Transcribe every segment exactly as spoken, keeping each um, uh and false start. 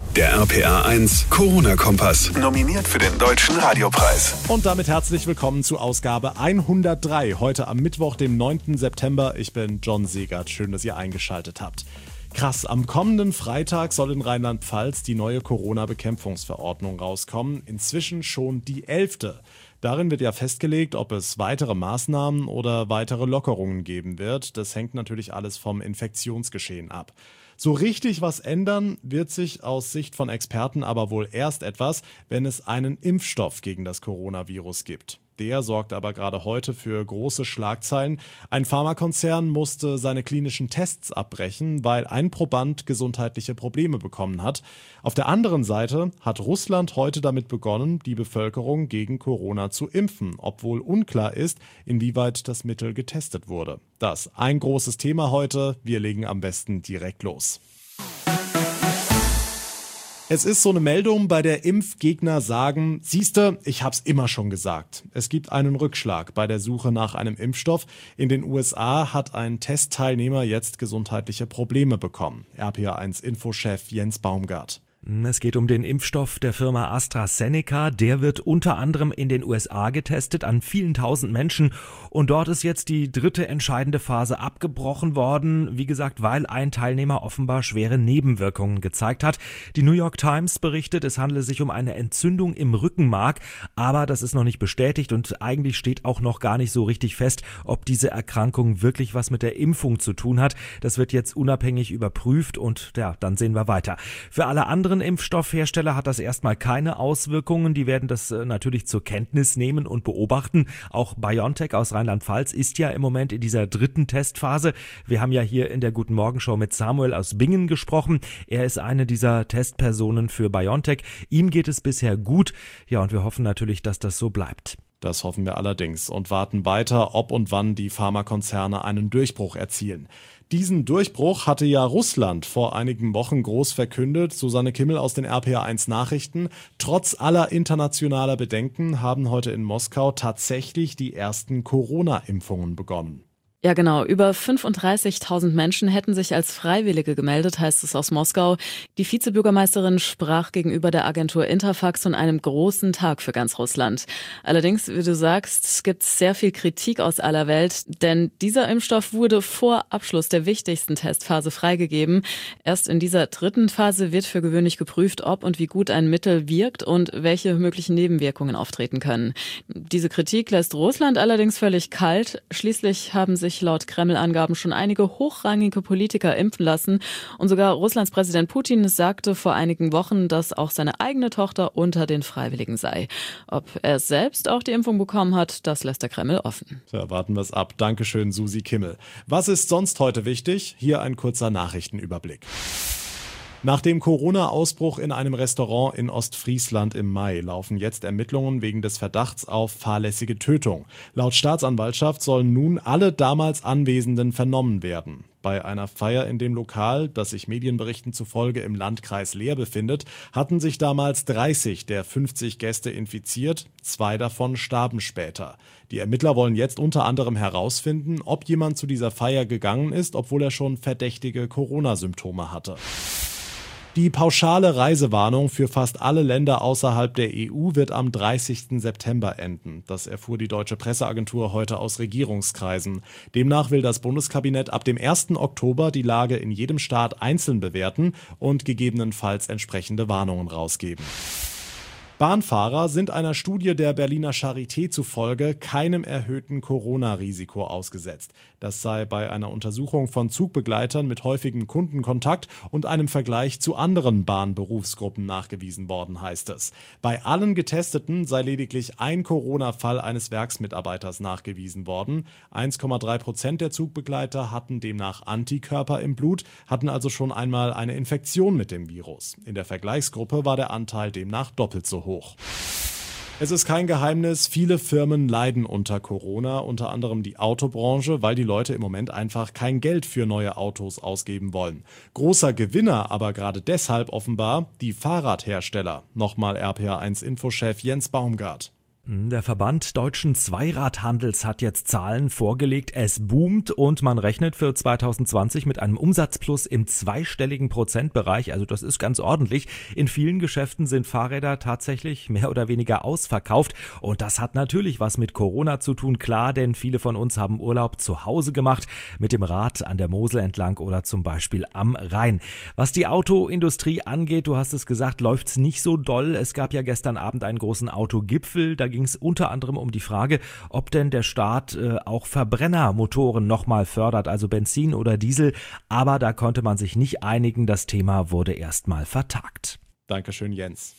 Der R P R eins Corona-Kompass. Nominiert für den Deutschen Radiopreis. Und damit herzlich willkommen zu Ausgabe hundertdrei. Heute am Mittwoch, dem neunten September. Ich bin John Segert. Schön, dass ihr eingeschaltet habt. Krass, am kommenden Freitag soll in Rheinland-Pfalz die neue Corona-Bekämpfungsverordnung rauskommen. Inzwischen schon die elfte. Darin wird ja festgelegt, ob es weitere Maßnahmen oder weitere Lockerungen geben wird. Das hängt natürlich alles vom Infektionsgeschehen ab. So richtig was ändern wird sich aus Sicht von Experten aber wohl erst etwas, wenn es einen Impfstoff gegen das Coronavirus gibt. Der sorgt aber gerade heute für große Schlagzeilen. Ein Pharmakonzern musste seine klinischen Tests abbrechen, weil ein Proband gesundheitliche Probleme bekommen hat. Auf der anderen Seite hat Russland heute damit begonnen, die Bevölkerung gegen Corona zu impfen, obwohl unklar ist, inwieweit das Mittel getestet wurde. Das ein großes Thema heute. Wir legen am besten direkt los. Es ist so eine Meldung, bei der Impfgegner sagen, siehste, ich hab's immer schon gesagt. Es gibt einen Rückschlag bei der Suche nach einem Impfstoff. In den U S A hat ein Testteilnehmer jetzt gesundheitliche Probleme bekommen. R P R eins Infochef Jens Baumgart. Es geht um den Impfstoff der Firma AstraZeneca. Der wird unter anderem in den U S A getestet an vielen tausend Menschen. Und dort ist jetzt die dritte entscheidende Phase abgebrochen worden. Wie gesagt, weil ein Teilnehmer offenbar schwere Nebenwirkungen gezeigt hat. Die New York Times berichtet, es handele sich um eine Entzündung im Rückenmark. Aber das ist noch nicht bestätigt und eigentlich steht auch noch gar nicht so richtig fest, ob diese Erkrankung wirklich was mit der Impfung zu tun hat. Das wird jetzt unabhängig überprüft und ja, dann sehen wir weiter. Für alle anderen Impfstoffhersteller hat das erstmal keine Auswirkungen. Die werden das äh, natürlich zur Kenntnis nehmen und beobachten. Auch BioNTech aus Rheinland-Pfalz ist ja im Moment in dieser dritten Testphase. Wir haben ja hier in der Guten Morgen Show mit Samuel aus Bingen gesprochen. Er ist eine dieser Testpersonen für BioNTech. Ihm geht es bisher gut. Ja, und wir hoffen natürlich, dass das so bleibt. Das hoffen wir allerdings und warten weiter, ob und wann die Pharmakonzerne einen Durchbruch erzielen. Diesen Durchbruch hatte ja Russland vor einigen Wochen groß verkündet. Susanne Kimmel aus den R P R eins Nachrichten. Trotz aller internationaler Bedenken haben heute in Moskau tatsächlich die ersten Corona-Impfungen begonnen. Ja genau, über fünfunddreißigtausend Menschen hätten sich als Freiwillige gemeldet, heißt es aus Moskau. Die Vizebürgermeisterin sprach gegenüber der Agentur Interfax von einem großen Tag für ganz Russland. Allerdings, wie du sagst, gibt es sehr viel Kritik aus aller Welt, denn dieser Impfstoff wurde vor Abschluss der wichtigsten Testphase freigegeben. Erst in dieser dritten Phase wird für gewöhnlich geprüft, ob und wie gut ein Mittel wirkt und welche möglichen Nebenwirkungen auftreten können. Diese Kritik lässt Russland allerdings völlig kalt. Schließlich haben sich laut Kreml-Angaben schon einige hochrangige Politiker impfen lassen. Und sogar Russlands Präsident Putin sagte vor einigen Wochen, dass auch seine eigene Tochter unter den Freiwilligen sei. Ob er selbst auch die Impfung bekommen hat, das lässt der Kreml offen. Ja, warten wir es ab. Dankeschön, Susi Kimmel. Was ist sonst heute wichtig? Hier ein kurzer Nachrichtenüberblick. Nach dem Corona-Ausbruch in einem Restaurant in Ostfriesland im Mai laufen jetzt Ermittlungen wegen des Verdachts auf fahrlässige Tötung. Laut Staatsanwaltschaft sollen nun alle damals Anwesenden vernommen werden. Bei einer Feier in dem Lokal, das sich Medienberichten zufolge im Landkreis Leer befindet, hatten sich damals dreißig der fünfzig Gäste infiziert. Zwei davon starben später. Die Ermittler wollen jetzt unter anderem herausfinden, ob jemand zu dieser Feier gegangen ist, obwohl er schon verdächtige Corona-Symptome hatte. Die pauschale Reisewarnung für fast alle Länder außerhalb der E U wird am dreißigsten September enden. Das erfuhr die deutsche Presseagentur heute aus Regierungskreisen. Demnach will das Bundeskabinett ab dem ersten Oktober die Lage in jedem Staat einzeln bewerten und gegebenenfalls entsprechende Warnungen rausgeben. Bahnfahrer sind einer Studie der Berliner Charité zufolge keinem erhöhten Corona-Risiko ausgesetzt. Das sei bei einer Untersuchung von Zugbegleitern mit häufigem Kundenkontakt und einem Vergleich zu anderen Bahnberufsgruppen nachgewiesen worden, heißt es. Bei allen Getesteten sei lediglich ein Corona-Fall eines Werksmitarbeiters nachgewiesen worden. eins Komma drei Prozent der Zugbegleiter hatten demnach Antikörper im Blut, hatten also schon einmal eine Infektion mit dem Virus. In der Vergleichsgruppe war der Anteil demnach doppelt so hoch. Hoch. Es ist kein Geheimnis, viele Firmen leiden unter Corona, unter anderem die Autobranche, weil die Leute im Moment einfach kein Geld für neue Autos ausgeben wollen. Großer Gewinner aber gerade deshalb offenbar die Fahrradhersteller. Nochmal R P R eins Infochef Jens Baumgart. Der Verband Deutschen Zweiradhandels hat jetzt Zahlen vorgelegt. Es boomt und man rechnet für zwanzig zwanzig mit einem Umsatzplus im zweistelligen Prozentbereich. Also das ist ganz ordentlich. In vielen Geschäften sind Fahrräder tatsächlich mehr oder weniger ausverkauft. Und das hat natürlich was mit Corona zu tun, klar, denn viele von uns haben Urlaub zu Hause gemacht, mit dem Rad an der Mosel entlang oder zum Beispiel am Rhein. Was die Autoindustrie angeht, du hast es gesagt, läuft's nicht so doll. Es gab ja gestern Abend einen großen Autogipfel. Da ging es unter anderem um die Frage, ob denn der Staat äh, auch Verbrennermotoren nochmal fördert, also Benzin oder Diesel. Aber da konnte man sich nicht einigen. Das Thema wurde erstmal vertagt. Dankeschön, Jens.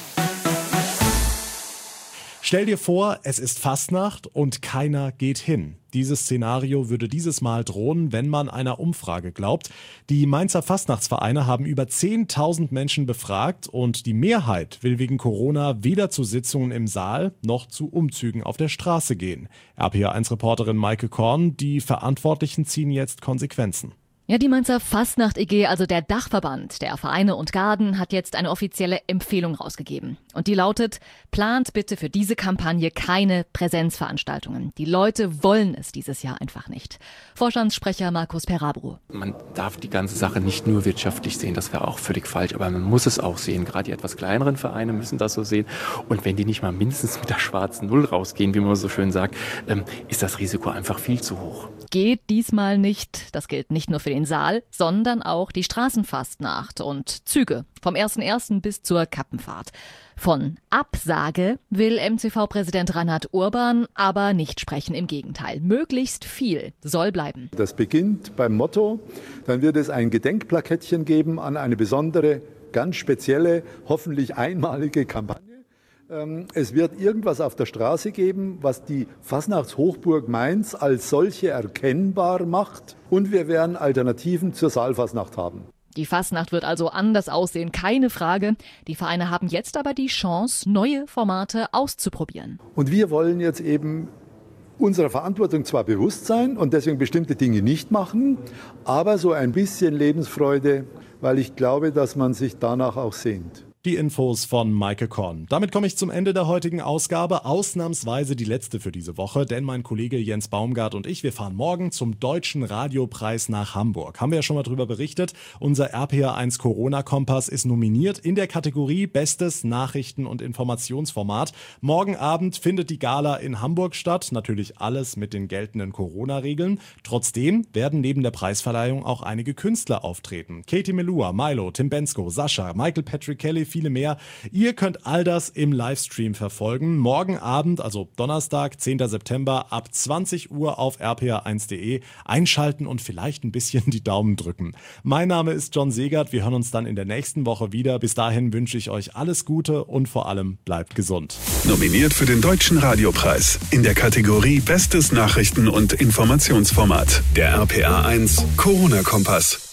Stell dir vor, es ist Fastnacht und keiner geht hin. Dieses Szenario würde dieses Mal drohen, wenn man einer Umfrage glaubt. Die Mainzer Fastnachtsvereine haben über zehntausend Menschen befragt und die Mehrheit will wegen Corona weder zu Sitzungen im Saal noch zu Umzügen auf der Straße gehen. R P A eins Reporterin Maike Korn, die Verantwortlichen ziehen jetzt Konsequenzen. Ja, die Mainzer Fastnacht E G, also der Dachverband der Vereine und Garden, hat jetzt eine offizielle Empfehlung rausgegeben. Und die lautet, plant bitte für diese Kampagne keine Präsenzveranstaltungen. Die Leute wollen es dieses Jahr einfach nicht. Vorstandssprecher Markus Perabro. Man darf die ganze Sache nicht nur wirtschaftlich sehen, das wäre auch völlig falsch, aber man muss es auch sehen. Gerade die etwas kleineren Vereine müssen das so sehen. Und wenn die nicht mal mindestens mit der schwarzen Null rausgehen, wie man so schön sagt, ist das Risiko einfach viel zu hoch. Geht diesmal nicht. Das gilt nicht nur für den Saal, sondern auch die Straßenfastnacht und Züge vom ersten ersten bis zur Kappenfahrt. Von Absage will M C V-Präsident Reinhard Urban aber nicht sprechen, im Gegenteil. Möglichst viel soll bleiben. Das beginnt beim Motto, dann wird es ein Gedenkplakettchen geben an eine besondere, ganz spezielle, hoffentlich einmalige Kampagne. Es wird irgendwas auf der Straße geben, was die Fasnachtshochburg Mainz als solche erkennbar macht. Und wir werden Alternativen zur Saalfasnacht haben. Die Fasnacht wird also anders aussehen, keine Frage. Die Vereine haben jetzt aber die Chance, neue Formate auszuprobieren. Und wir wollen jetzt eben unserer Verantwortung zwar bewusst sein und deswegen bestimmte Dinge nicht machen, aber so ein bisschen Lebensfreude, weil ich glaube, dass man sich danach auch sehnt. Die Infos von Maike Korn. Damit komme ich zum Ende der heutigen Ausgabe. Ausnahmsweise die letzte für diese Woche, denn mein Kollege Jens Baumgart und ich, wir fahren morgen zum Deutschen Radiopreis nach Hamburg. Haben wir ja schon mal drüber berichtet. Unser R P A eins Corona-Kompass ist nominiert in der Kategorie Bestes Nachrichten- und Informationsformat. Morgen Abend findet die Gala in Hamburg statt. Natürlich alles mit den geltenden Corona-Regeln. Trotzdem werden neben der Preisverleihung auch einige Künstler auftreten. Katie Melua, Milo, Tim Bensko, Sascha, Michael Patrick Kelly, viele mehr. Ihr könnt all das im Livestream verfolgen. Morgen Abend, also Donnerstag, zehnten September, ab zwanzig Uhr auf r p a eins punkt de einschalten und vielleicht ein bisschen die Daumen drücken. Mein Name ist John Segert. Wir hören uns dann in der nächsten Woche wieder. Bis dahin wünsche ich euch alles Gute und vor allem bleibt gesund. Nominiert für den Deutschen Radiopreis in der Kategorie Bestes Nachrichten- und Informationsformat. Der R P A eins Corona-Kompass.